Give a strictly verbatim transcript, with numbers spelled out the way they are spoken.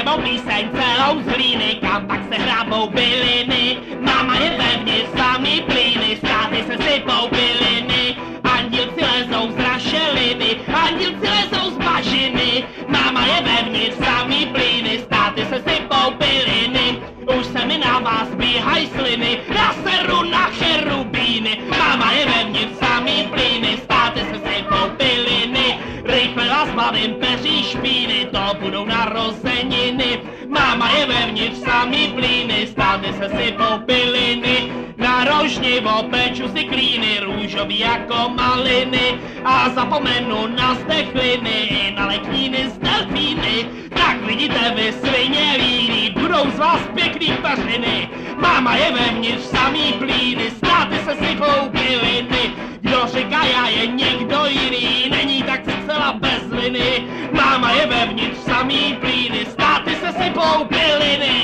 píšou píseň celou z hlíny, kam pak se hrábou byliny. Máma je vevnitř, samý plíny, státy se sypou byliny. Andílci lezou z rašeliny, andílci lezou z bažiny. Máma je vevnitř, samý plíny, státy se sypou byliny. Už se mi na vás bíhaj sliny, na seru na cherubíny. Máma je vevnitř, samý plíny, státy se sypou byliny. Rychle vás bavím, peří špíny, to budou narozeniny. Máma je vevnitř, samý plíny, státy se sypou byliny. Na rožnivo peču si klíny, růžový jako maliny. A zapomenu na zdechliny, na lekníny z delfíny. Tak vidíte vy svině líný, budou z vás pěkný peřiny. Máma je vevnitř, samý plíny, státy se sypou byliny. Kdo říká, já je někdo jiný, není tak zcela bez viny. Máma je vevnitř, samý plíny, státy se sypou byliny.